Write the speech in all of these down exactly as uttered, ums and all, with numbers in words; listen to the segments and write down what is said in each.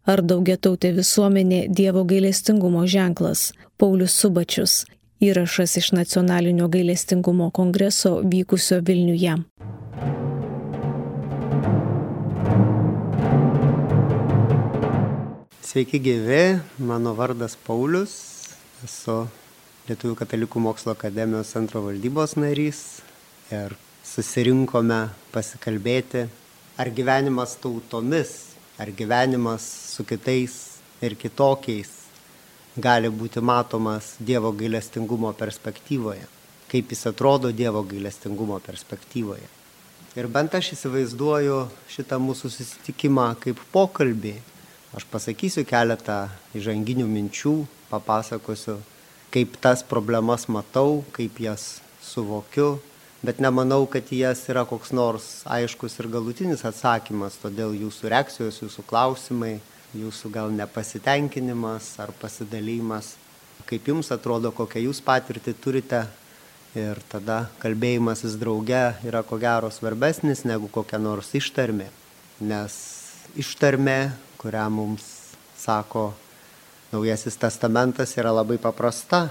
Ar daugiatautė visuomenė Dievo gailestingumo ženklas? Paulius Subačius. Įrašas iš Nacionalinio gailestingumo kongreso vykusio Vilniuje. Sveiki gyvi, mano vardas Paulius, esu Lietuvių katalikų mokslo akademijos centro valdybos narys ir susirinkome pasikalbėti, ar gyvenimas tautomis, ar gyvenimas su kitais ir kitokiais gali būti matomas Dievo gailestingumo perspektyvoje, kaip jis atrodo Dievo gailestingumo perspektyvoje. Ir bent aš įsivaizduoju šitą mūsų susitikimą kaip pokalbį. Aš pasakysiu keletą įžanginių minčių, papasakosiu, kaip tas problemas matau, kaip jas suvokiu, bet nemanau, kad jas yra koks nors aiškus ir galutinis atsakymas, todėl jūsų reakcijos, jūsų klausimai, jūsų gal nepasitenkinimas ar pasidalymas, kaip jums atrodo, kokią jūs patirtį turite, ir tada kalbėjimasis drauge yra ko gero svarbesnis negu kokia nors ištarmė, nes ištarmė, kurią mums sako Naujasis testamentas, yra labai paprasta.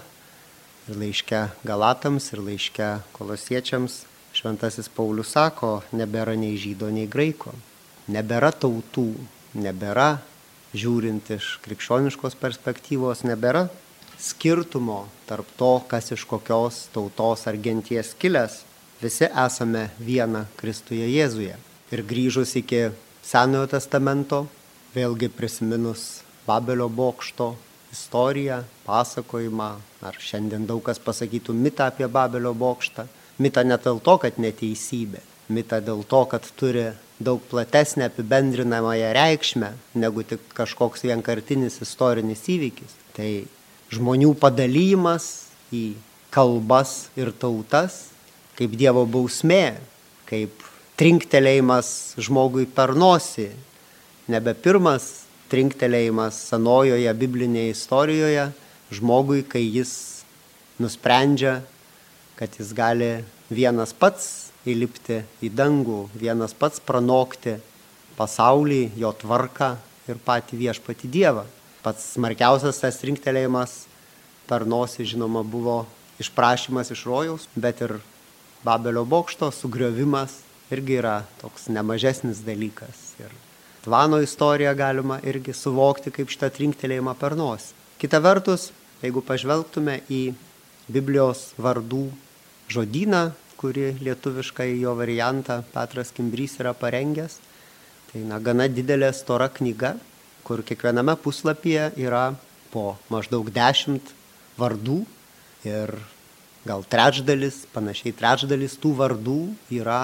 Ir laiške Galatams, ir laiške Kolosiečiams šventasis Paulius sako, nebėra nei žydo, nei graiko. Nebėra tautų, nebėra, žiūrint iš krikščioniškos perspektyvos, nebėra skirtumo tarp to, kas iš kokios tautos ar genties kilęs. Visi esame viena Kristuje Jėzuje. Ir grįžus iki Senojo testamento, vėlgi prisiminus Babelio bokšto istoriją, pasakojimą, ar šiandien daug kas pasakytų mitą apie Babelio bokštą. Mitą ne dėl to, kad neteisybė, mitą dėl to, kad turi daug platesnę apibendrinamąją reikšmę, negu tik kažkoks vienkartinis istorinis įvykis. Tai žmonių padalymas į kalbas ir tautas, kaip Dievo bausmė, kaip trinktelėjimas žmogui per nosį, nebe pirmas trinktelėjimas senojoje biblinėje istorijoje žmogui, kai jis nusprendžia, kad jis gali vienas pats įlipti į dangų, vienas pats pranokti pasaulį, jo tvarką ir patį viešpatį Dievą. Pats smarkiausias tas trinktelėjimas per nosį, žinoma, buvo išprašymas iš rojaus, bet ir Babelio bokšto sugriovimas irgi yra toks nemažesnis dalykas. Ir Tvano istoriją galima irgi suvokti kaip šitą trinktelėjimą per nosį. Kita vertus, jeigu pažvelgtume į Biblijos vardų žodyną, kuri lietuviškai jo variantą Petras Kimbrys yra parengęs, tai na, gana didelė stora knyga, kur kiekviename puslapyje yra po maždaug dešimt vardų ir gal trečdalis, panašiai trečdalis tų vardų yra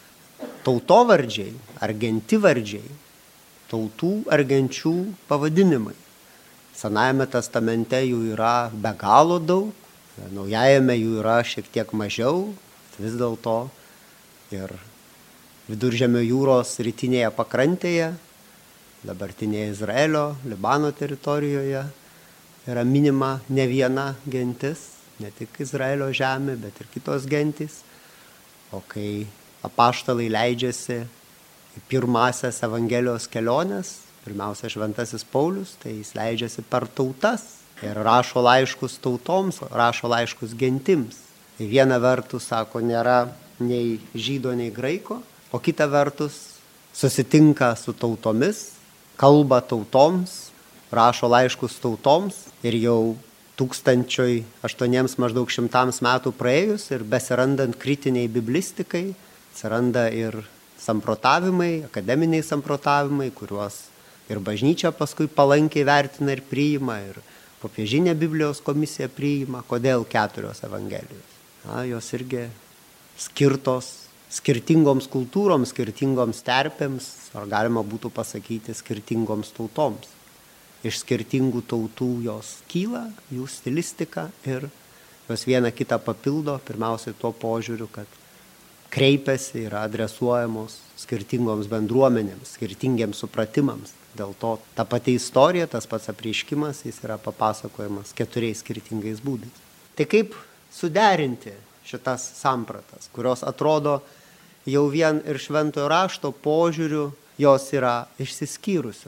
tautovardžiai ar gentivardžiai. Tautų ar genčių pavadinimai. Senajame testamente jų yra be galo daug, naujajame jų yra šiek tiek mažiau, vis dėlto ir Viduržemio jūros rytinėje pakrantėje, dabartinėje Izraelio, Libano teritorijoje yra minima ne viena gentis, ne tik Izraelio žemė, bet ir kitos gentys. O kai apaštalai leidžiasi į pirmąsias Evangelijos keliones, pirmiausia šventasis Paulius, tai jis leidžiasi per tautas ir rašo laiškus tautoms, rašo laiškus gentims. Tai viena vertus, sako, nėra nei žydo, nei graiko, o kita vertus susitinka su tautomis, kalba tautoms, rašo laiškus tautoms ir jau tūkstančiui aštuoniems maždaug šimtams metų praėjus ir besirandant kritiniai biblistikai, atsiranda ir samprotavimai, akademiniai samprotavimai, kuriuos ir bažnyčia paskui palankiai vertina ir priima, ir popiežinė Biblijos komisija priima. Kodėl keturios Evangelijos? Na, jos irgi skirtos skirtingoms kultūroms, skirtingoms terpėms, ar galima būtų pasakyti skirtingoms tautoms. Iš skirtingų tautų jos kyla, jų stilistika ir jos viena kitą papildo, pirmiausiai tuo požiūriu, kad kreipiasi ir adresuojamos skirtingoms bendruomenėms, skirtingiems supratimams. Dėl to ta pati istorija, tas pats apreiškimas, jis yra papasakojamas keturiais skirtingais būdais. Tai kaip suderinti šitas sampratas, kurios atrodo jau vien ir šventojo rašto požiūriu jos yra išsiskyrusios.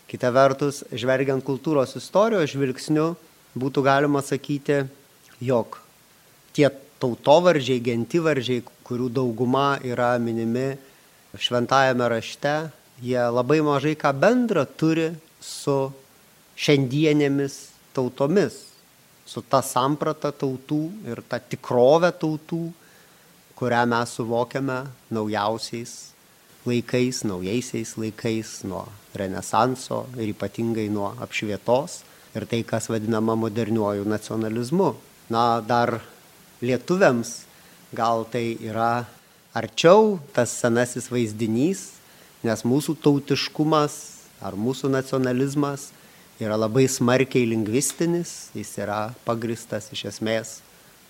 Kita vertus, žvelgiant kultūros istorijos žvilgsniu, būtų galima sakyti, jog tie tautovardžiai, gentivardžiai, kurių dauguma yra minimi šventajame rašte, jie labai mažai ką bendra turi su šiandienėmis tautomis, su ta samprata tautų ir ta tikrovė tautų, kurią mes suvokiame naujausiais laikais, naujaisiais laikais, nuo Renesanso ir ypatingai nuo apšvietos ir tai, kas vadinama moderniuoju nacionalizmu. Na, dar lietuviams gal tai yra arčiau tas senasis vaizdinys, nes mūsų tautiškumas ar mūsų nacionalizmas yra labai smarkiai lingvistinis, jis yra pagristas iš esmės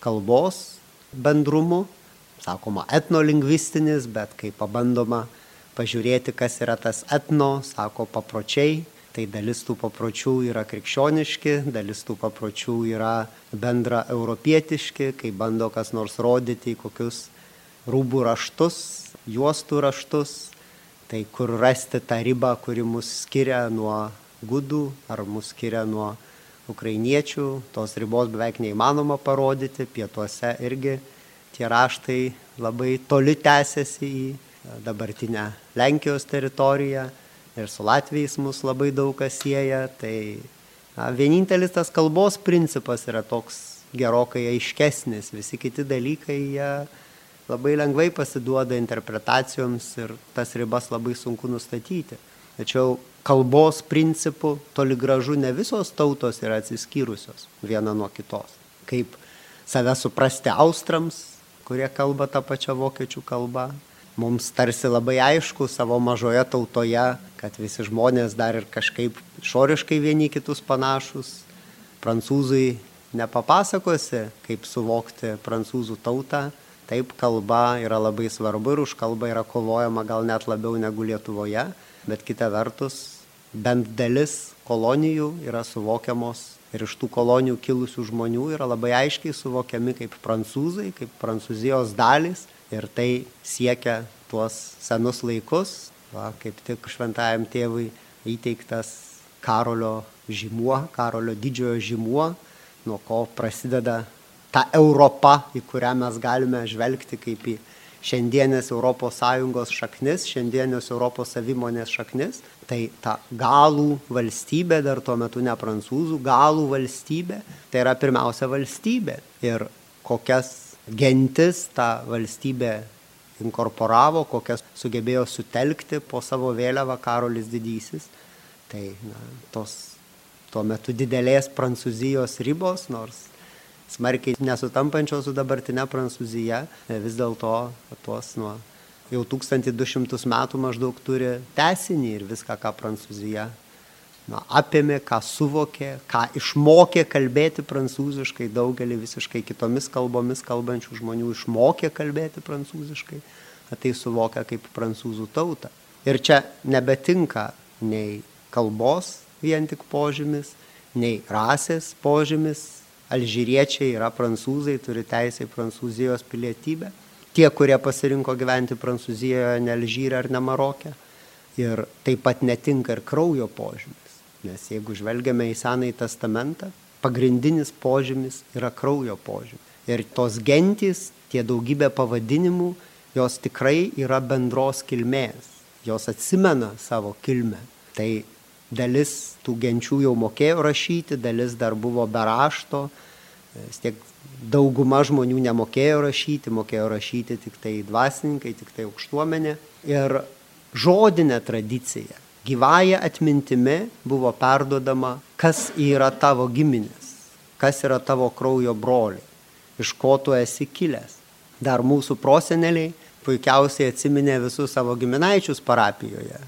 kalbos bendrumu, sakoma etnolingvistinis, bet kai pabandoma pažiūrėti, kas yra tas etno, sako papročiai, tai dalis tų papročių yra krikščioniški, dalis tų papročių yra bendra europietiški, kai bando kas nors rodyti į kokius rūbų raštus, juostų raštus, tai kur rasti tą ribą, kuri mus skiria nuo gudų ar mus skiria nuo ukrainiečių, tos ribos beveik neįmanoma parodyti, pietuose irgi tie raštai labai toli tęsiasi į dabartinę Lenkijos teritoriją ir su Latvijais mus labai daug kas sieja, tai na, vienintelis tas kalbos principas yra toks gerokai aiškesnis, visi kiti dalykai jie labai lengvai pasiduoda interpretacijoms ir tas ribas labai sunku nustatyti. Tačiau kalbos principų toli gražu ne visos tautos yra atsiskyrusios viena nuo kitos. Kaip save suprasti austrams, kurie kalba tą pačią vokiečių kalbą. Mums tarsi labai aišku savo mažoje tautoje, kad visi žmonės dar ir kažkaip išoriškai vieni kitus panašus. Prancūzui nepapasakosi, kaip suvokti prancūzų tautą. Taip, kalba yra labai svarbu ir už kalbą yra kovojama gal net labiau negu Lietuvoje, bet kita vertus, bent dalis kolonijų yra suvokiamos ir iš tų kolonijų kilusių žmonių yra labai aiškiai suvokiami kaip prancūzai, kaip Prancūzijos dalys ir tai siekia tuos senus laikus, va, kaip tik šventajam tėvui įteiktas Karolio žymuo, Karolio didžiojo žymuo, nuo ko prasideda ta Europa, į kurią mes galime žvelgti kaip į šiandienės Europos Sąjungos šaknis, šiandienės Europos savimonės šaknis, tai ta galų valstybė, dar tuo metu ne prancūzų, galų valstybė, tai yra pirmiausia valstybė. Ir kokias gentis ta valstybė inkorporavo, kokias sugebėjo sutelkti po savo vėliavą Karolis Didysis, tai na, tos tuo metu didelės Prancūzijos ribos, nors smarkiai nesutampančios su dabartinė Prancūzija, vis dėlto tuos nuo jau tūkstantį du šimtus metų maždaug turi tęsinį ir viską, ką Prancūzija na, apėmė, ką suvokė, ką išmokė kalbėti prancūziškai, daugelį visiškai kitomis kalbomis kalbančių žmonių išmokė kalbėti prancūziškai, tai suvokia kaip prancūzų tautą. Ir čia nebetinka nei kalbos vien tik požymis, nei rasės požymis. Alžyriečiai yra prancūzai, turi teisę į Prancūzijos pilietybę. Tie, kurie pasirinko gyventi Prancūzijoje, ne Alžyre ar ne Maroke. Ir taip pat netinka ir kraujo požymis. Nes jeigu žvelgiame į Senąjį testamentą, pagrindinis požymis yra kraujo požymis. Ir tos gentys, tie daugybė pavadinimų, jos tikrai yra bendros kilmės. Jos atsimena savo kilmę. Tai dalis tų genčių jau mokėjo rašyti, dalis dar buvo be rašto, tiek dauguma žmonių nemokėjo rašyti, mokėjo rašyti tik tai dvasininkai, tik tai aukštuomenė. Ir žodinė tradicija, gyvąja atmintimi buvo perduodama, kas yra tavo giminės, kas yra tavo kraujo broliai, iš ko tu esi kilęs. Dar mūsų proseneliai puikiausiai atsiminė visus savo giminaičius parapijoje.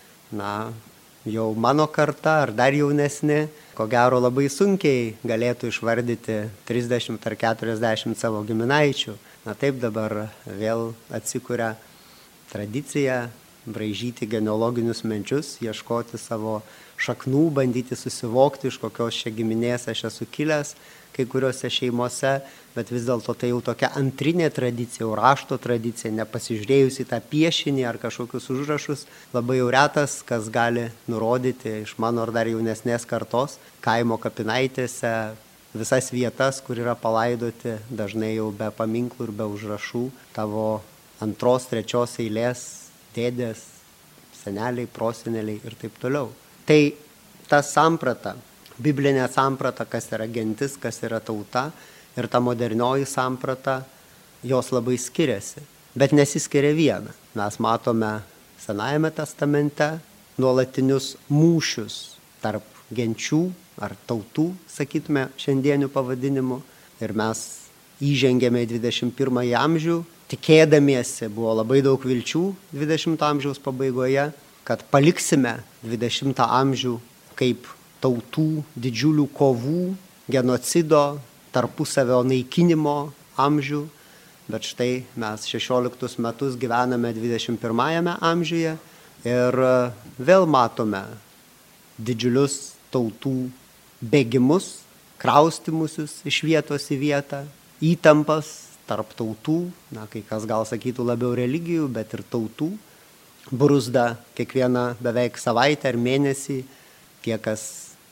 Na, jau mano karta ar dar jaunesni, ko gero labai sunkiai galėtų išvardyti trisdešimt ar keturiasdešimt savo giminaičių. Na taip dabar vėl atsikuria tradicija braižyti genealoginius menčius, ieškoti savo šaknų, bandyti susivokti, iš kokios čia giminės aš esu kilęs, kai kuriuose šeimose, bet vis dėlto tai jau tokia antrinė tradicija, jau rašto tradicija, nepasižiūrėjus į tą piešinį ar kažkokius užrašus, labai jau retas, kas gali nurodyti iš mano ar dar jaunesnės kartos kaimo kapinaitėse visas vietas, kur yra palaidoti, dažnai jau be paminklų ir be užrašų, tavo antros, trečios eilės dėdės, seneliai, proseneliai ir taip toliau. Tai ta samprata, biblinė samprata, kas yra gentis, kas yra tauta, ir ta modernioji samprata, jos labai skiriasi, bet nesiskiria viena. Mes matome Senajame testamente nuolatinius mūšius tarp genčių ar tautų, sakytume, šiandienių pavadinimų. Ir mes įžengėme į dvidešimt pirmąjį amžių, tikėdamiesi, buvo labai daug vilčių dvidešimto amžiaus pabaigoje, kad paliksime dvidešimtą amžių kaip tautų didžiulių kovų, genocido, tarpusavio naikinimo amžių, bet štai mes šešioliktus metus gyvename dvidešimt pirmajame amžiuje ir vėl matome didžiulius tautų bėgimus, kraustimusius iš vietos į vietą, įtampas tarp tautų, na, kai kas gal sakytų labiau religijų, bet ir tautų, bruzda kiekvieną beveik savaitę ar mėnesį, tie, kas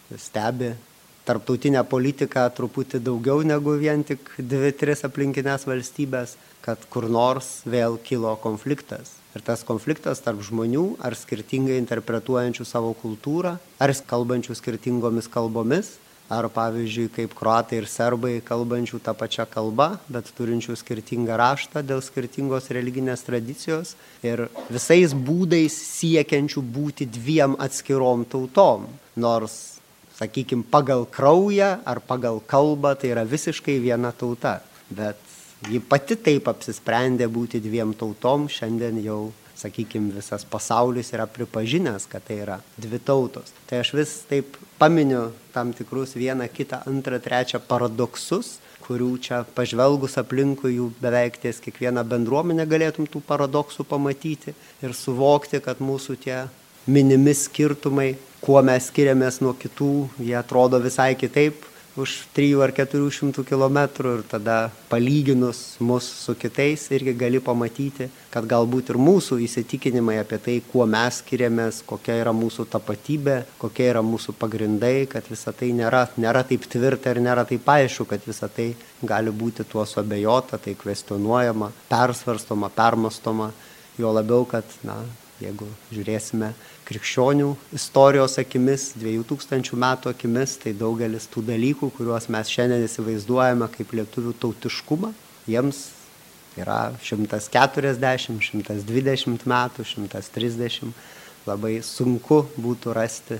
stebi tarptautinę politiką truputį daugiau negu vien tik dvi, tris aplinkinės valstybės, kad kur nors vėl kilo konfliktas. Ir tas konfliktas tarp žmonių, ar skirtingai interpretuojančių savo kultūrą, ar kalbančių skirtingomis kalbomis, ar pavyzdžiui, kaip kroatai ir serbai kalbančių tą pačią kalbą, bet turinčių skirtingą raštą dėl skirtingos religinės tradicijos ir visais būdais siekiančių būti dviem atskirom tautom, nors sakykime, pagal kraują ar pagal kalbą tai yra visiškai viena tauta. Bet ji pati taip apsisprendė būti dviem tautom, šiandien jau, sakykime, visas pasaulis yra pripažinęs, kad tai yra dvi tautos. Tai aš vis taip paminiu tam tikrus vieną, kitą, antrą, trečią paradoksus, kurių čia pažvelgus aplinkui jų beveik ties kiekvieną bendruomenę galėtum tų paradoksų pamatyti ir suvokti, kad mūsų tie minimi skirtumai, kuo mes skiriamės nuo kitų, jie atrodo visai kitaip už trijų ar keturių šimtų kilometrų ir tada palyginus mus su kitais irgi gali pamatyti, kad galbūt ir mūsų įsitikinimai apie tai, kuo mes skiriamės, kokia yra mūsų tapatybė, kokie yra mūsų pagrindai, kad visa tai nėra, nėra taip tvirta ir nėra taip aišku, kad visa tai gali būti tuo suabejota, tai kvestionuojama, persvarstoma, permastoma, jo labiau, kad, na, jeigu žiūrėsime krikščionių istorijos akimis, dviejų tūkstančių metų akimis, tai daugelis tų dalykų, kuriuos mes šiandien įsivaizduojame kaip lietuvių tautiškumą, jiems yra šimtas keturiasdešimt, šimtas dvidešimt metų, šimtas trisdešimt. Labai sunku būtų rasti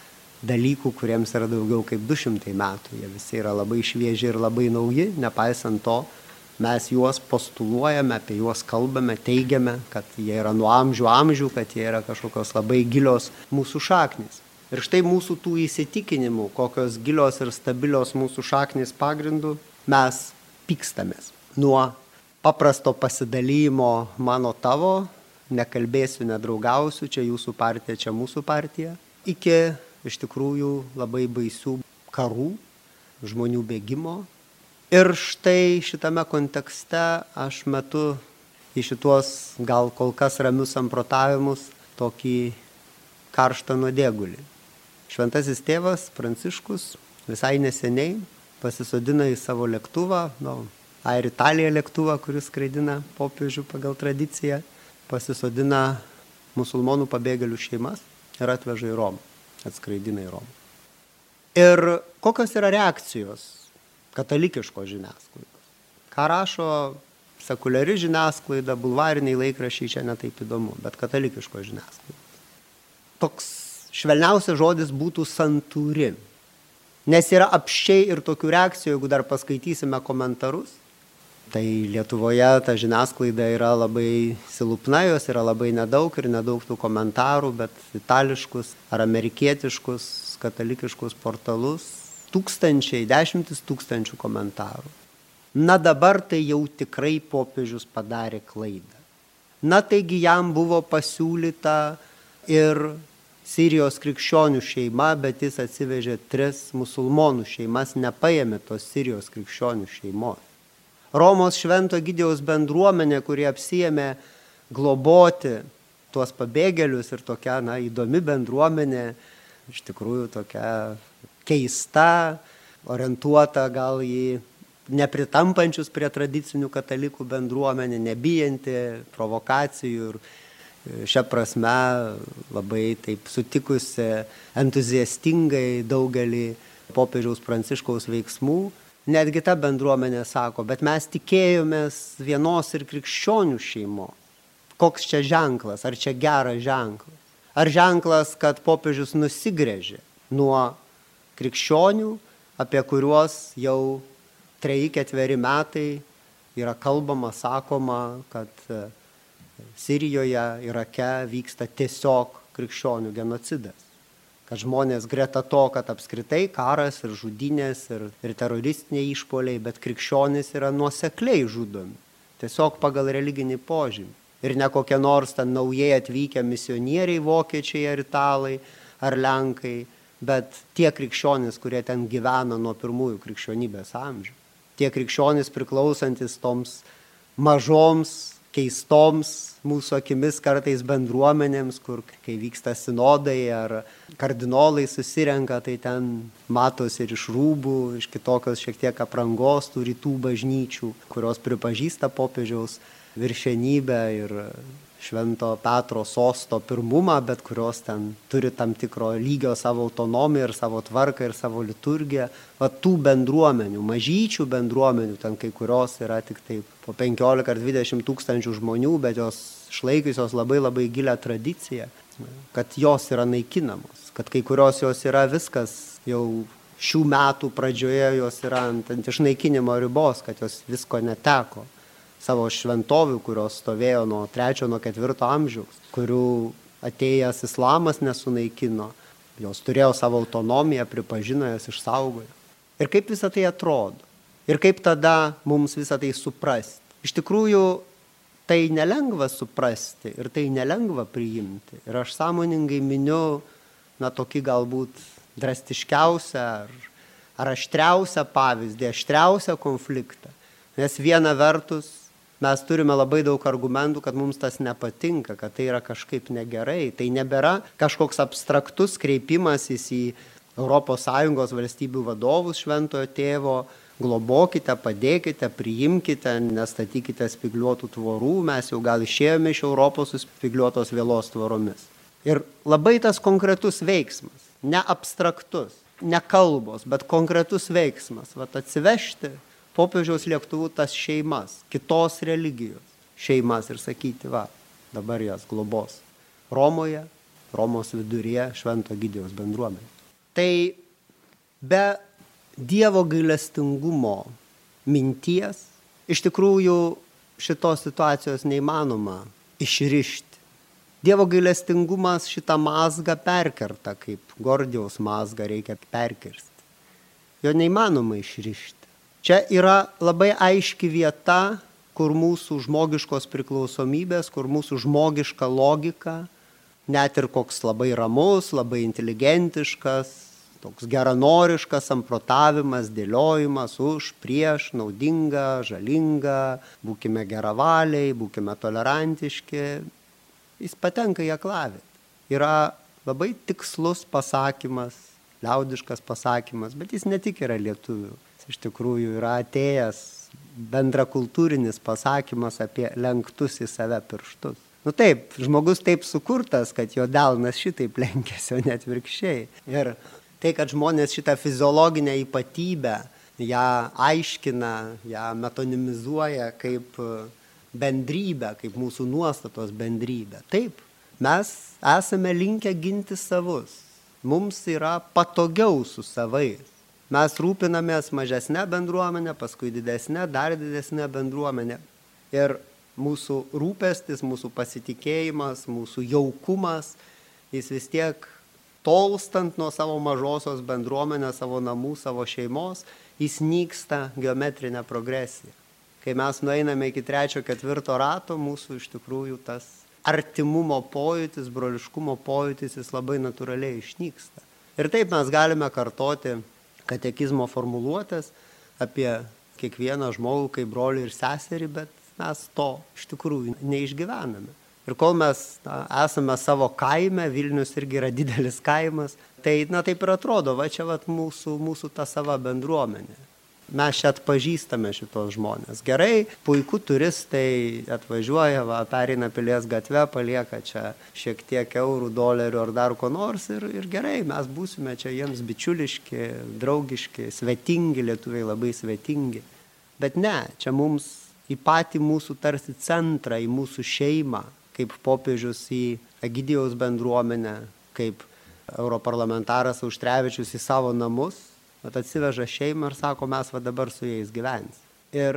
dalykų, kuriems yra daugiau kaip du šimtai metų. Jie visi yra labai švieži ir labai nauji, nepaisant to, mes juos postuluojame, apie juos kalbame, teigiame, kad jie yra nuo amžių amžių, kad jie yra kažkokios labai gilios mūsų šaknys. Ir štai mūsų tų įsitikinimų, kokios gilios ir stabilios mūsų šaknys pagrindų, mes pykstamės. Nuo paprasto pasidalymo mano tavo, nekalbėsiu, nedraugausiu, čia jūsų partija, čia mūsų partija, iki iš tikrųjų labai baisių karų, žmonių bėgimo. Ir štai šitame kontekste aš metu į šituos gal kol kas ramius samprotavimus tokį karštą nuodėgulį. Šventasis tėvas Pranciškus visai neseniai pasisodina į savo lėktuvą, no, Air Italija lėktuvą, kuris skraidina popiežių pagal tradiciją, pasisodina musulmonų pabėgėlių šeimas ir atveža į Romą, atskraidina į Romą. Ir kokios yra reakcijos katalikiškos žiniasklaidos? Ką rašo sekuliari žiniasklaida, bulvariniai laikraščiai, čia netaip įdomu, bet katalikiškos žiniasklaidos. Toks švelniausias žodis būtų santūri, nes yra apsčiai ir tokių reakcijų, jeigu dar paskaitysime komentarus. Tai Lietuvoje ta žiniasklaida yra labai silpna, jos yra labai nedaug ir nedaug tų komentarų, bet itališkus ar amerikietiškus katalikiškus portalus tūkstančiai, dešimtis tūkstančių komentarų. Na dabar tai jau tikrai popiežius padarė klaidą. Na taigi jam buvo pasiūlyta ir Sirijos krikščionių šeima, bet jis atsivežė tris musulmonų šeimas, nepaėmė tos Sirijos krikščionių šeimos. Romos Švento Egidijaus bendruomenė, kuri apsiėmė globoti tuos pabėgėlius ir tokia na, įdomi bendruomenė, iš tikrųjų tokia keista, orientuota gal į nepritampančius prie tradicinių katalikų bendruomenė, nebijanti provokacijų ir šią prasme labai taip sutikusi entuziastingai daugelį popiežiaus Pranciškaus veiksmų. Netgi ta bendruomenė sako, bet mes tikėjomės vienos ir krikščionių šeimos. Koks čia ženklas? Ar čia geras ženklas? Ar ženklas, kad popiežius nusigręžė nuo krikščionių, apie kuriuos jau treji ketveri metai yra kalbama, sakoma, kad Sirijoje, Irake vyksta tiesiog krikščionių genocidas. Kad žmonės greta to, kad apskritai karas ir žudynės ir, ir teroristiniai išpoliai, bet krikščionys yra nuosekliai žudomi. Tiesiog pagal religinį požymį. Ir ne kokie nors ten naujai atvykę misionieriai, vokiečiai ar italai ar lenkai, bet tie krikščionys, kurie ten gyvena nuo pirmųjų krikščionybės amžių. Tie krikščionys priklausantis toms mažoms, keistoms mūsų akimis kartais bendruomenėms, kur kai vyksta sinodai ar kardinolai susirenka, tai ten matosi ir iš rūbų, iš kitokios šiek tiek aprangos tų rytų bažnyčių, kurios pripažįsta popiežiaus viršenybę ir Švento Petro sosto pirmumą, bet kurios ten turi tam tikro lygio savo autonomiją ir savo tvarką ir savo liturgiją. Va tų bendruomenių, mažyčių bendruomenių, ten kai kurios yra tik taip po penkiolika ar dvidešimt tūkstančių žmonių, bet jos išlaikiusios labai labai gilią tradiciją, kad jos yra naikinamos, kad kai kurios jos yra viskas jau šių metų pradžioje jos yra ant, ant išnaikinimo ribos, kad jos visko neteko. Savo šventovių, kurios stovėjo nuo trečio, nuo ketvirto amžiaus, kurių atėjęs islamas nesunaikino, jos turėjo savo autonomiją, pripažino jas, išsaugojo. Ir kaip visą tai atrodo? Ir kaip tada mums visą tai suprasti? Iš tikrųjų, tai nelengva suprasti ir tai nelengva priimti. Ir aš sąmoningai miniu, na, tokį galbūt drastiškiausią ar, ar aštriausią pavyzdį, aštriausią konfliktą. Nes viena vertus, mes turime labai daug argumentų, kad mums tas nepatinka, kad tai yra kažkaip negerai. Tai nebėra kažkoks abstraktus kreipimasis į Europos Sąjungos valstybių vadovus Šventojo Tėvo, globokite, padėkite, priimkite, nestatykite spygliuotų tvorų, mes jau gal išėjome iš Europos su spygliuotos vielos tvoromis. Ir labai tas konkretus veiksmas, ne abstraktus, ne kalbos, bet konkretus veiksmas, vat atsivežti popiežiaus lėktuvų tas šeimas, kitos religijos šeimas ir sakyti, va, dabar jas globos Romoje, Romos viduryje Švento Egidijaus bendruomenė. Tai be Dievo gailestingumo minties iš tikrųjų šitos situacijos neįmanoma išrišti. Dievo gailestingumas šitą mazgą perkerta, kaip Gordijaus mazgą reikia perkirsti. Jo neįmanoma išrišti. Čia yra labai aiški vieta, kur mūsų žmogiškos priklausomybės, kur mūsų žmogiška logika, net ir koks labai ramus, labai inteligentiškas, toks geranoriškas samprotavimas, dėliojimas už, prieš, naudinga, žalinga, būkime geravaliai, būkime tolerantiški, jis patenka į aklavietę. Yra labai tikslus pasakymas, liaudiškas pasakymas, bet jis ne tik yra lietuvių. Iš tikrųjų yra atėjęs bendrakultūrinis pasakymas apie lenktus į save pirštus. Nu taip, žmogus taip sukurtas, kad jo delnas šitaip lenkėsi, o net virkščiai. Ir tai, kad žmonės šitą fiziologinę ypatybę, ją aiškina, ją metonimizuoja kaip bendrybę, kaip mūsų nuostatos bendrybę. Taip, mes esame linkę ginti savus. Mums yra patogiau su savais. Mes rūpinamės mažesnę bendruomenę, paskui didesnę, dar didesnę bendruomenę. Ir mūsų rūpestis, mūsų pasitikėjimas, mūsų jaukumas, jis vis tiek tolstant nuo savo mažosios bendruomenės, savo namų, savo šeimos, jis nyksta geometrinę progresiją. Kai mes nueiname iki trečio, ketvirto rato, mūsų iš tikrųjų tas artimumo pojūtis, broliškumo pojūtis, jis labai natūraliai išnyksta. Ir taip mes galime kartoti katekizmo formuluotės apie kiekvieną žmogų kaip brolį ir seserį, bet mes to iš tikrųjų neišgyvename. Ir kol mes na, esame savo kaime, Vilnius irgi yra didelis kaimas, tai na, taip ir atrodo, va čia va, mūsų, mūsų ta sava bendruomenė. Mes čia atpažįstame šitos žmonės. Gerai, puiku, turistai atvažiuoja, va, pereina Pilies gatvę, palieka čia šiek tiek eurų, dolerių ar dar ko nors ir, ir gerai, mes būsime čia jiems bičiuliški, draugiški, svetingi, lietuviai labai svetingi. Bet ne, čia mums į patį mūsų tarsi centrą, į mūsų šeimą, kaip popiežius į Egidijaus bendruomenę, kaip europarlamentaras Auštrevičius į savo namus, bet atsiveža šeimą ir sako, mes va dabar su jais gyvens. Ir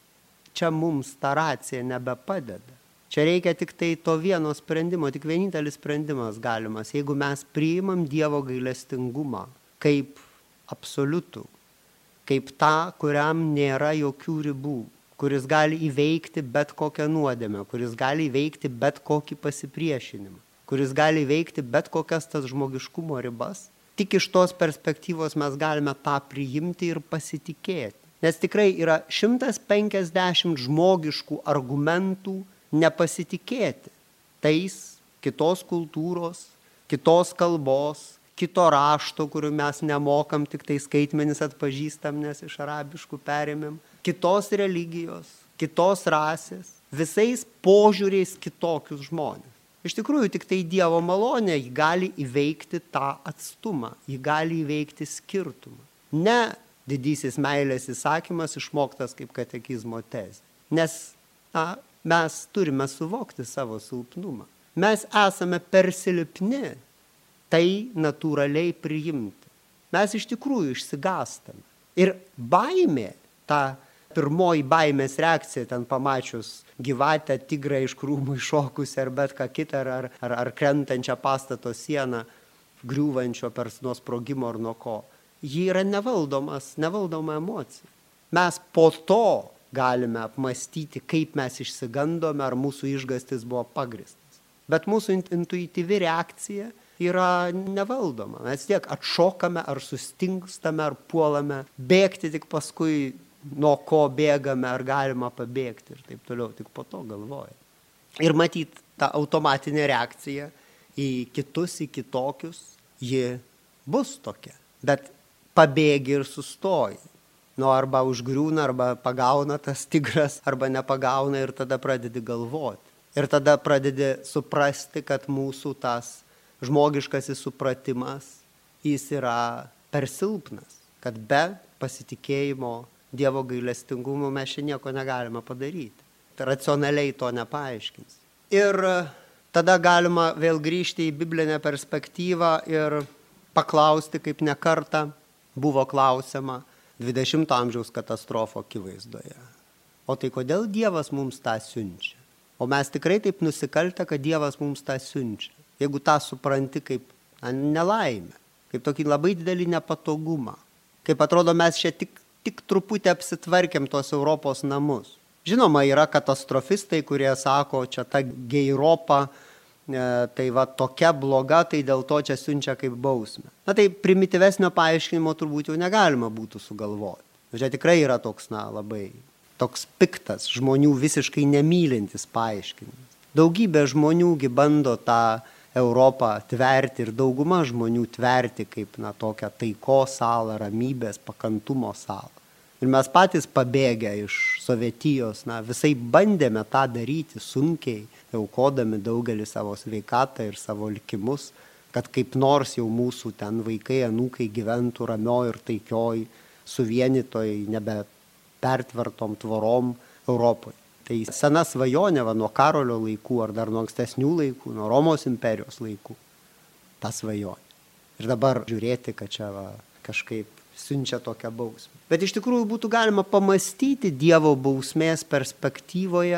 čia mums ta racija nebepadeda. Čia reikia tik tai to vieno sprendimo, tik vienintelis sprendimas galimas, jeigu mes priimam Dievo gailestingumą kaip absoliutų, kaip tą, kuriam nėra jokių ribų, kuris gali įveikti bet kokią nuodėmę, kuris gali įveikti bet kokį pasipriešinimą, kuris gali įveikti bet kokias tas žmogiškumo ribas. Tik iš tos perspektyvos mes galime tą priimti ir pasitikėti. Nes tikrai yra šimtas penkiasdešimt žmogiškų argumentų nepasitikėti tais kitos kultūros, kitos kalbos, kito rašto, kurių mes nemokam, tik tai skaitmenis atpažįstam, nes iš arabiškų perėmėm, kitos religijos, kitos rasės, visais požiūriais kitokius žmonės. Iš tikrųjų, tik tai Dievo malonė jį gali įveikti tą atstumą, jį gali įveikti skirtumą. Ne didysis meilės įsakymas išmoktas kaip katekizmo tezė. Nes na, mes turime suvokti savo silpnumą. Mes esame per silpni tai natūraliai priimti. Mes iš tikrųjų išsigąstame. Ir baimė, ta pirmoji baimės reakcija, ten pamačius gyvatę, tigrą iš krūmų iššokusi ar bet ką kitą, ar, ar, ar krentančią pastato sieną, griūvančio per nuo sprogimo ar nuo ko. Ji yra nevaldomas, nevaldoma emocija. Mes po to galime apmastyti, kaip mes išsigandome, ar mūsų išgastis buvo pagristas. Bet mūsų intuityvi reakcija yra nevaldoma. Mes tiek atšokame, ar sustingstame, ar puolame bėgti, tik paskui nuo ko bėgame, ar galima pabėgti ir taip toliau, tik po to galvoja. Ir matyt, ta automatinė reakcija į kitus, į kitokius, ji bus tokia. Bet pabėgi ir sustoji. Nu, arba užgriūna, arba pagauna tas tigras, arba nepagauna ir tada pradedi galvoti. Ir tada pradedi suprasti, kad mūsų tas žmogiškasis supratimas, jis yra per silpnas, kad be pasitikėjimo Dievo gailestingumu mes čia nieko negalime padaryti. Racionaliai to nepaaiškins. Ir tada galima vėl grįžti į biblinę perspektyvą ir paklausti, kaip ne kartą buvo klausiama dvidešimto amžiaus katastrofo akivaizdoje. O tai kodėl Dievas mums tą siunčia? O mes tikrai taip nusikaltę, kad Dievas mums tą siunčia. Jeigu tą supranti kaip na, nelaimę, kaip tokį labai didelį nepatogumą, kaip atrodo mes čia tik tik truputį apsitvarkėm tos Europos namus. Žinoma, yra katastrofistai, kurie sako, čia ta geiropa, e, tai va tokia bloga, tai dėl to čia siunčia kaip bausmę. Na tai primityvesnio paaiškinimo turbūt jau negalima būtų sugalvoti. Čia tikrai yra toks, na, labai toks piktas, žmonių visiškai nemylintis paaiškinimas. Daugybė žmoniųgi bando tą Europą tverti ir dauguma žmonių tverti kaip na, tokią taikos salą, ramybės, pakantumo salą. Ir mes patys pabėgę iš Sovietijos, na, visai bandėme tą daryti sunkiai, aukodami daugelį savo sveikatą ir savo likimus, kad kaip nors jau mūsų ten vaikai, anūkai gyventų ramioj ir taikioj, suvienytoj, nebe pertvertom tvorom Europoje. Tai sena svajonė va, nuo Karolio laikų ar dar nuo ankstesnių laikų, nuo Romos imperijos laikų, ta svajonė. Ir dabar žiūrėti, kad čia va, kažkaip siunčia tokią bausmę. Bet iš tikrųjų būtų galima pamastyti Dievo bausmės perspektyvoje,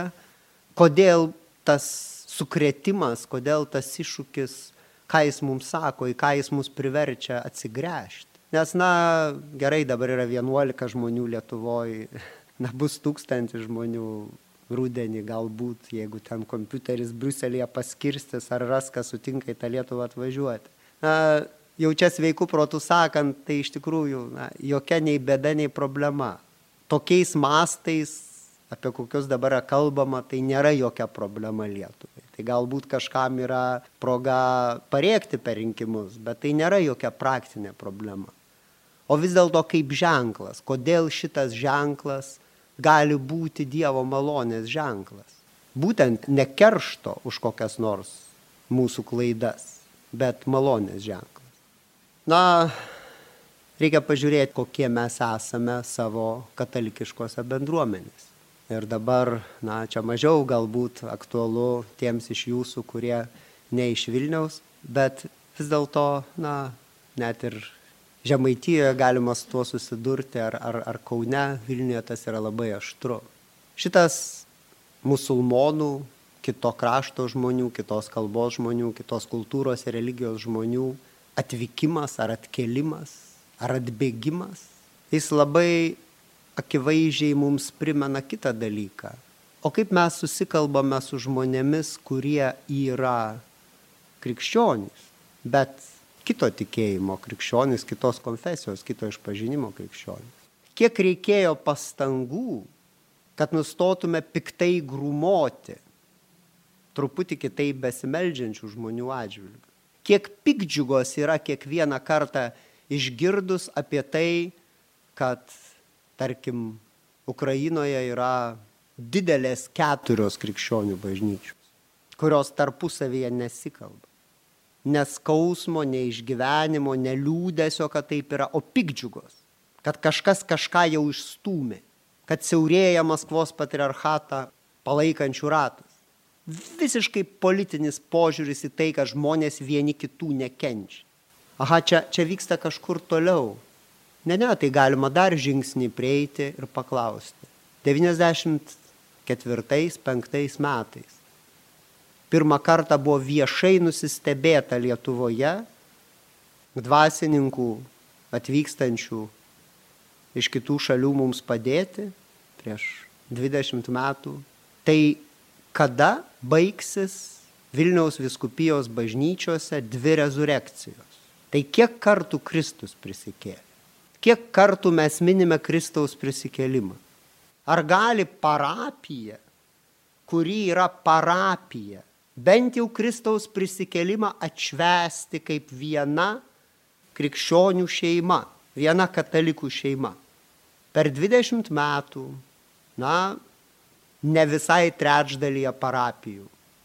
kodėl tas sukrėtimas, kodėl tas iššūkis, ką jis mums sako, į ką jis mus priverčia atsigręžti. Nes, na, gerai, dabar yra vienuolika žmonių Lietuvoje na, bus tūkstantis žmonių rudenį galbūt, jeigu ten kompiuteris Briuselėje paskirstys ar ras, kas sutinka į tą Lietuvą atvažiuoti. Na, jau čia sveikų protų sakant, tai iš tikrųjų na, jokia nei bėda, nei problema. Tokiais mastais, apie kokius dabar kalbama, tai nėra jokia problema Lietuvai. Tai galbūt kažkam yra proga parėkti per rinkimus, bet tai nėra jokia praktinė problema. O vis dėlto kaip ženklas, kodėl šitas ženklas gali būti Dievo malonės ženklas. Būtent ne keršto už kokias nors mūsų klaidas, bet malonės ženklas. Na, reikia pažiūrėti, kokie mes esame savo katalikiškose bendruomenėse. Ir dabar, na, čia mažiau galbūt aktualu tiems iš jūsų, kurie ne iš Vilniaus, bet vis dėlto, na, net ir Žemaitijoje galima su tuo susidurti, ar, ar, ar Kaune, Vilniuje tas yra labai aštru. Šitas musulmonų, kito krašto žmonių, kitos kalbos žmonių, kitos kultūros ir religijos žmonių atvykimas ar atkelimas ar atbėgimas, jis labai akivaizdžiai mums primena kitą dalyką. O kaip mes susikalbame su žmonėmis, kurie yra krikščionys, bet kito tikėjimo krikščionys, kitos konfesijos, kito išpažinimo krikščionys. Kiek reikėjo pastangų, kad nustotume piktai grūmoti truputį kitaip besimeldžiančių žmonių atžvilgių. Kiek piktdžiugos yra kiekvieną kartą išgirdus apie tai, kad, tarkim, Ukrainoje yra didelės keturios krikščionių bažnyčios, kurios tarpusavyje nesikalba. Neskausmo, neišgyvenimo, neliūdesio, kad taip yra, o piktdžiugos, kad kažkas kažką jau išstūmė, kad siaurėja Maskvos patriarchatą palaikančių ratas. Visiškai politinis požiūris į tai, kad žmonės vieni kitų nekenčia. Aha, čia, čia vyksta kažkur toliau. Ne, ne, tai galima dar žingsnį prieiti ir paklausti. devyniasdešimt ketvirtais penktais metais. Pirmą kartą buvo viešai nusistebėta Lietuvoje dvasininkų atvykstančių iš kitų šalių mums padėti prieš dvidešimt metų. Tai kada baigsis Vilniaus vyskupijos bažnyčiose dvi rezurekcijos? Tai kiek kartų Kristus prisikėlė? Kiek kartų mes minime Kristaus prisikėlimą? Ar gali parapija, kuri yra parapija, bent jau Kristaus prisikėlimą atšvęsti kaip viena krikščionių šeima, viena katalikų šeima? Per dvidešimt metų, na, ne visai trečdalyje parapijų.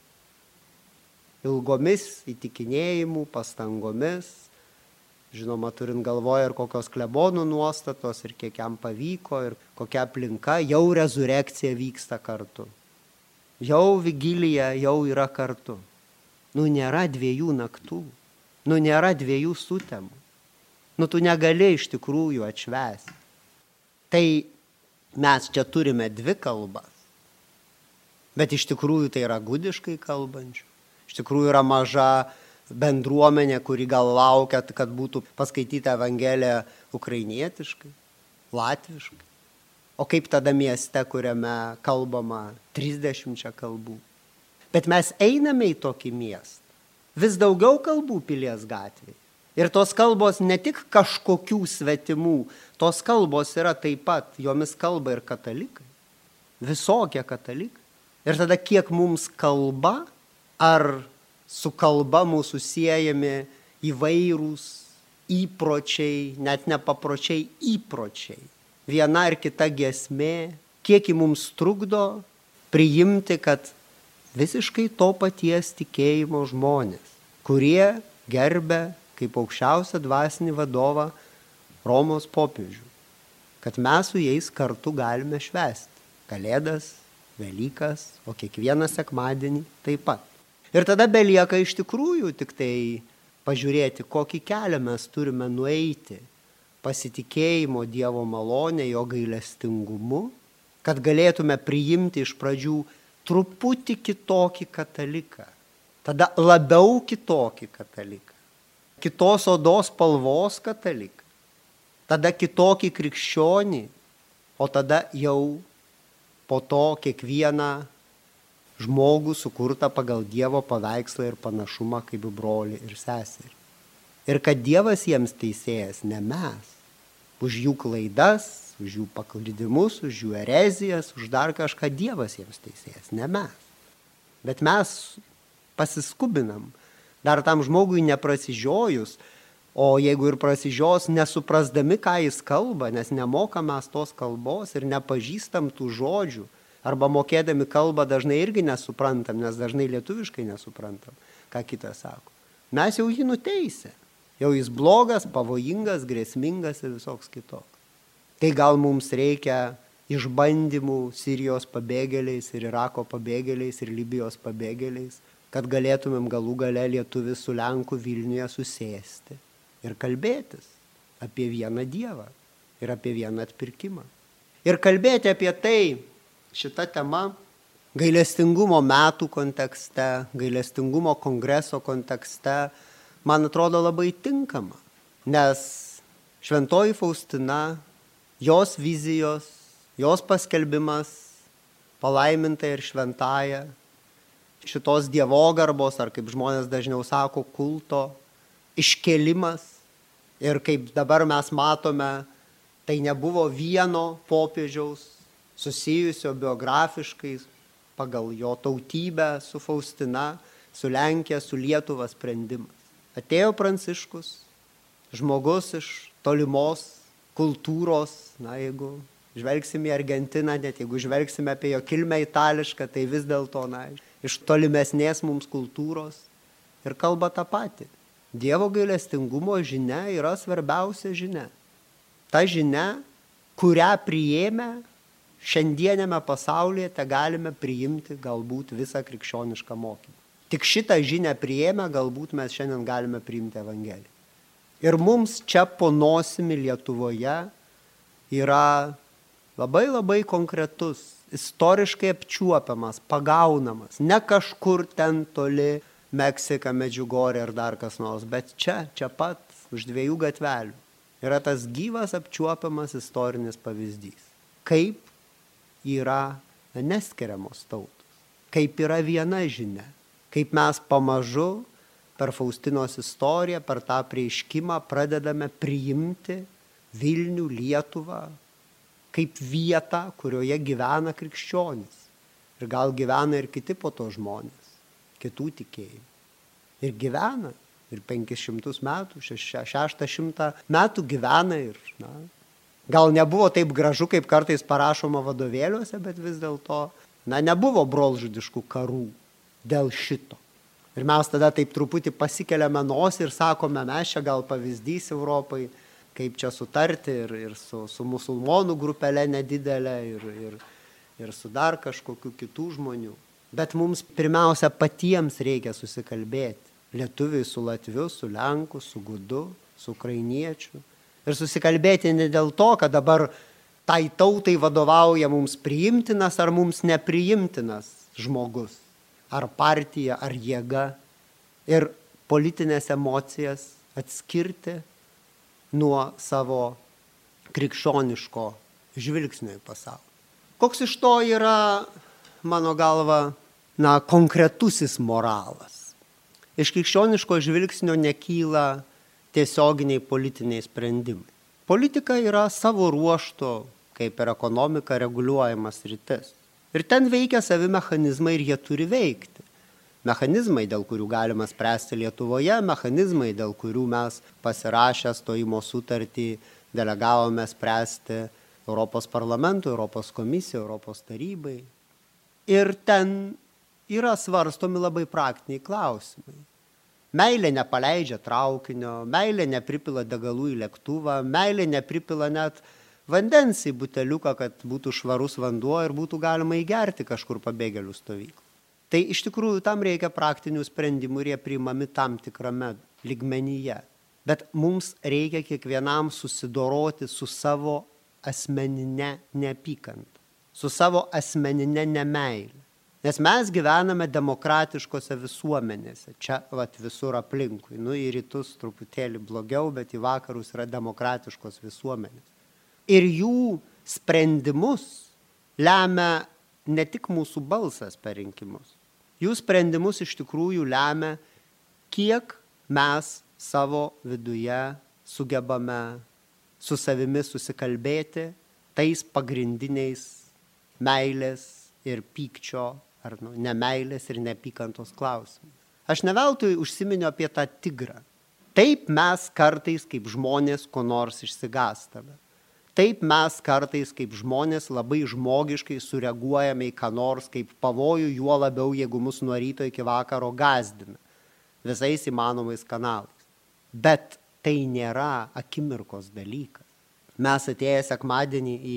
Ilgomis įtikinėjimų, pastangomis, žinoma, turint galvoje ir kokios klebonų nuostatos, ir kiek jam pavyko, ir kokia aplinka, jau rezurekcija vyksta kartu. Jau vigilija jau yra kartu. Nu, nėra dviejų naktų. Nu, nėra dviejų sutemų. Nu, tu negali iš tikrųjų atšvęsti. Tai mes čia turime dvi kalbas. Bet iš tikrųjų tai yra gudiškai kalbančių. Iš tikrųjų yra maža bendruomenė, kuri gal laukia, kad būtų paskaityta Evangelija ukrainietiškai, latviškai. O kaip tada mieste, kuriame kalbama trisdešimčia kalbų. Bet mes einame į tokį miestą. Vis daugiau kalbų Pilies gatvėje. Ir tos kalbos ne tik kažkokių svetimų, tos kalbos yra taip pat, jomis kalba ir katalikai. Visokie katalikai. Ir tada kiek mums kalba, ar su kalba mūsų siejami įvairūs įpročiai, net nepapročiai įpročiai. Viena ar kita giesmė, kiek į mums trukdo priimti, kad visiškai to paties tikėjimo žmonės, kurie gerbia kaip aukščiausią dvasinį vadovą Romos popiežių, kad mes su jais kartu galime švęsti Kalėdas, Velykas, o kiekvieną sekmadienį taip pat. Ir tada belieka iš tikrųjų tik tai pažiūrėti, kokį kelią mes turime nueiti pasitikėjimo Dievo malonė, jo gailestingumu, kad galėtume priimti iš pradžių truputį kitokį kataliką, tada labiau kitokį kataliką, kitos odos spalvos kataliką, tada kitokį krikščionį, o tada jau po to kiekvieną žmogų sukurtą pagal Dievo paveikslą ir panašumą kaip brolį ir seserį. Ir kad Dievas jiems teisėjas, ne mes. Už jų klaidas, už jų paklydimus, už jų erezijas, už dar kažką Dievas jiems teisėjas, ne mes. Bet mes pasiskubinam, dar tam žmogui neprasižiojus, o jeigu ir prasižios, nesuprasdami, ką jis kalba, nes nemokam mes tos kalbos ir nepažįstam tų žodžių, arba mokėdami kalbą dažnai irgi nesuprantam, nes dažnai lietuviškai nesuprantam, ką kitas sako. Mes jau jį nuteisė. Jau jis blogas, pavojingas, grėsmingas ir visoks kitoks. Tai gal mums reikia išbandymų Sirijos pabėgėliais ir Irako pabėgėliais ir Libijos pabėgėliais, kad galėtumėm galų gale lietuvis su Lenku Vilniuje susėsti ir kalbėtis apie vieną Dievą ir apie vieną atpirkimą. Ir kalbėti apie tai, šita tema, gailestingumo metų kontekste, gailestingumo kongreso kontekste, man atrodo labai tinkama, nes šventoji Faustina, jos vizijos, jos paskelbimas palaiminta ir šventąja, šitos dievogarbos, ar kaip žmonės dažniau sako, kulto, iškėlimas. Ir kaip dabar mes matome, tai nebuvo vieno popiežiaus susijusio biografiškai pagal jo tautybę su Faustina, su Lenkija, su Lietuva sprendimas. Atėjo Pranciškus, žmogus iš tolimos kultūros, na jeigu žvelgsime į Argentiną, net jeigu žvelgsime apie jo kilmę itališką, tai vis dėlto, na, iš tolimesnės mums kultūros ir kalba tą patį. Dievo gailestingumo žinia yra svarbiausia žinia. Ta žinia, kurią priėmę šiandienėme pasaulyje te galime priimti galbūt visą krikščionišką mokymą. Tik šitą žinią priėmę galbūt mes šiandien galime priimti Evangeliją. Ir mums čia po nosimi Lietuvoje yra labai labai konkretus, istoriškai apčiuopiamas, pagaunamas, ne kažkur ten toli Meksika, Medžiugorė ar dar kas nors, bet čia, čia pat, už dviejų gatvelių, yra tas gyvas apčiuopiamas istorinis pavyzdys. Kaip yra neskiriamos tautos, kaip yra viena žinia, kaip mes pamažu per Faustinos istoriją, per tą prieiškimą pradedame priimti Vilnių, Lietuvą, kaip vietą, kurioje gyvena krikščionys. Ir gal gyvena ir kiti po to žmonės, kitų tikėjimų. Ir gyvena, ir penkis šimtus metų, šeštą šimtą metų gyvena ir, na, gal nebuvo taip gražu, kaip kartais parašoma vadovėliuose, bet vis dėlto, na, nebuvo brolžudiškų karų dėl šito. Ir mes tada taip truputį pasikeliame nosį ir sakome, mes čia gal pavyzdys Europai, kaip čia sutarti ir, ir su, su musulmonų grupelė nedidelė ir, ir, ir su dar kažkokiu kitų žmonių. Bet mums pirmiausia patiems reikia susikalbėti. Lietuviai su latviu, su lenku, su gudu, su ukrainiečiu. Ir susikalbėti ne dėl to, kad dabar tai tautai vadovauja mums priimtinas ar mums nepriimtinas žmogus. Ar partija, ar jėga. Ir politinės emocijas atskirti nuo savo krikščioniško žvilgsnio į pasaulį. Koks iš to yra, mano galva, na, konkretusis moralas? Iš krikščioniško žvilgsnio nekyla tiesioginiai politiniai sprendimai. Politika yra savo ruožto, kaip ir ekonomika, reguliuojamas sritis. Ir ten veikia savi mechanizmai ir jie turi veikti. Mechanizmai, dėl kurių galima spręsti Lietuvoje, mechanizmai, dėl kurių mes pasirašę stojimo sutartį delegavome spręsti Europos parlamentui, Europos komisijai, Europos tarybai. Ir ten yra svarstomi labai praktiniai klausimai. Meilė nepaleidžia traukinio, meilė nepripila degalų į lėktuvą, meilė nepripila net vandens į buteliuką, kad būtų švarus vanduo ir būtų galima įgerti kažkur pabėgėlių stovyklą. Tai iš tikrųjų tam reikia praktinių sprendimų ir jie priimami tam tikrame lygmenyje. Bet mums reikia kiekvienam susidoroti su savo asmenine neapykanta, su savo asmenine nemeilė. Nes mes gyvename demokratiškose visuomenėse, čia vat, visur aplinkui. Nu, į rytus truputėlį blogiau, bet į vakarus yra demokratiškos visuomenės. Ir jų sprendimus lemia ne tik mūsų balsas per rinkimus. Jų sprendimus iš tikrųjų lemia, kiek mes savo viduje sugebame su savimi susikalbėti tais pagrindiniais meilės ir pykčio, ar nu, nemeilės ir neapykantos klausimais. Aš ne veltui užsiminiau apie tą tigrą. Taip mes kartais kaip žmonės ko nors išsigąstame. Taip mes kartais kaip žmonės labai žmogiškai sureaguojame į ką nors kaip pavojų, juo labiau, jeigu mus nuo ryto iki vakaro gąsdina visais įmanomais kanalais. Bet tai nėra akimirkos dalykas. Mes atėję sekmadienį į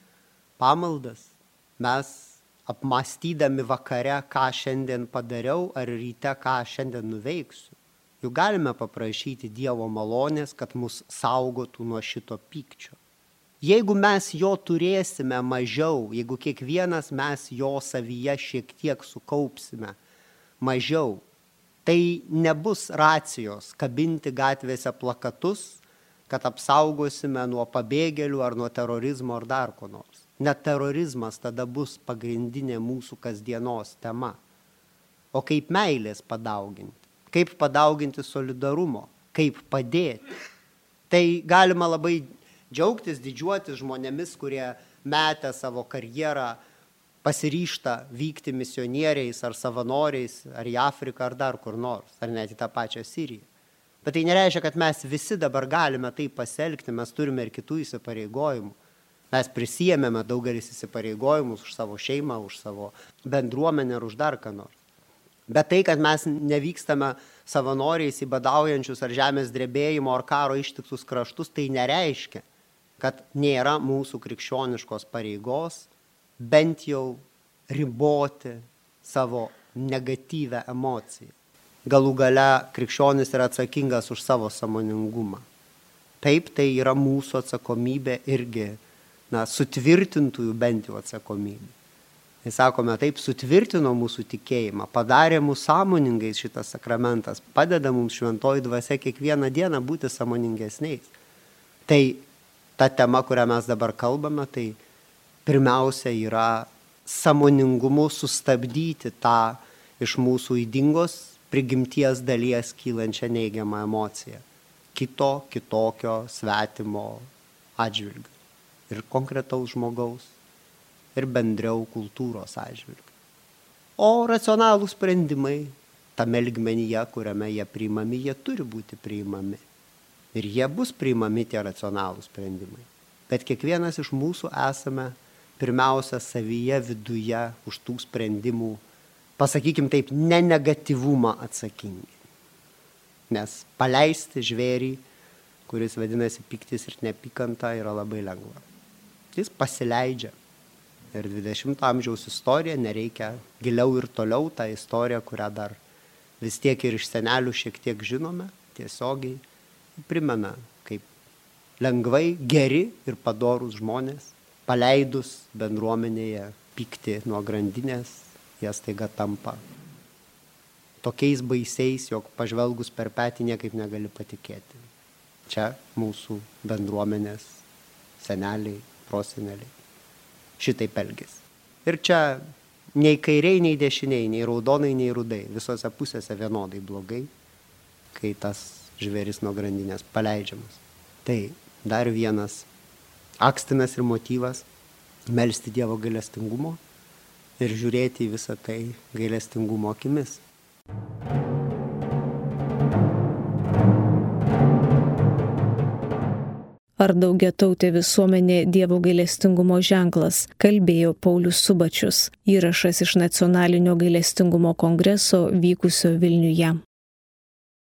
pamaldas, mes apmąstydami vakare, ką šiandien padariau, ar ryte, ką šiandien nuveiksiu, juk galime paprašyti Dievo malonės, kad mus saugotų nuo šito pykčio. Jeigu mes jo turėsime mažiau, jeigu kiekvienas mes jo savyje šiek tiek sukaupsime mažiau, tai nebus racijos kabinti gatvėse plakatus, kad apsaugosime nuo pabėgėlių ar nuo terorizmo ar dar ko nors. Net terorizmas tada bus pagrindinė mūsų kasdienos tema. O kaip meilės padauginti, kaip padauginti solidarumo, kaip padėti. Tai galima labai džiaugtis, didžiuotis žmonėmis, kurie metę savo karjerą pasiryžta vykti misionieriais ar savanoriais, ar į Afriką, ar dar kur nors, ar net į tą pačią Siriją. Bet tai nereiškia, kad mes visi dabar galime taip pasielgti, mes turime ir kitų įsipareigojimų. Mes prisijėmėme daugelis įsipareigojimus už savo šeimą, už savo bendruomenę ir už dar ką nors. Bet tai, kad mes nevykstame savanoriais į badaujančius ar žemės drebėjimo ar karo ištiktus kraštus, tai nereiškia, kad nėra mūsų krikščioniškos pareigos bent jau riboti savo negatyvę emociją. Galų gale krikščionis yra atsakingas už savo sąmoningumą. Taip, tai yra mūsų atsakomybė irgi, na, sutvirtintųjų bent jau atsakomybė. Tai sakome, taip sutvirtino mūsų tikėjimą, padarė mūsų sąmoningais šitas sakramentas, padeda mums šventoji dvasia kiekvieną dieną būti sąmoningesniais. Tai ta tema, kurią mes dabar kalbame, tai pirmiausia yra sąmoningumu sustabdyti tą iš mūsų ydingos prigimties dalies kylančią neigiamą emociją. Kito, kitokio, svetimo atžvilgiu. Ir konkretaus žmogaus, ir bendriau kultūros atžvilgiu. O racionalūs sprendimai tame lygmenyje, kuriame jie priimami, jie turi būti priimami. Ir jie bus priimami tie racionalūs sprendimai. Bet kiekvienas iš mūsų esame pirmiausia savyje viduje už tų sprendimų, pasakykim taip, ne negatyvumą atsakingi. Nes paleisti žvėrį, kuris vadinasi pyktis ir neapykanta, yra labai lengva. Jis pasileidžia. Ir dvidešimto amžiaus istorija, nereikia giliau ir toliau tą istoriją, kurią dar vis tiek ir iš senelių šiek tiek žinome, tiesiogiai primena, kaip lengvai geri ir padorūs žmonės, paleidus bendruomenėje pykti nuo grandinės, jie staiga tampa tokiais baisiais, jog pažvelgus per petį niekaip negali patikėti. Čia mūsų bendruomenės seneliai, proseneliai šitaip elgėsi. Ir čia nei kairiai, nei dešiniai, nei raudonai, nei rudai, visose pusėse vienodai blogai, kai tas žvėris nuo grandinės paleidžiamas. Tai dar vienas akstinas ir motyvas melsti Dievo gailestingumo ir žiūrėti į visą tai gailestingumo akimis. Ar daugiatautė visuomenė Dievo gailestingumo ženklas, kalbėjo Paulius Subačius. Įrašas iš Nacionalinio gailestingumo kongreso vykusio Vilniuje.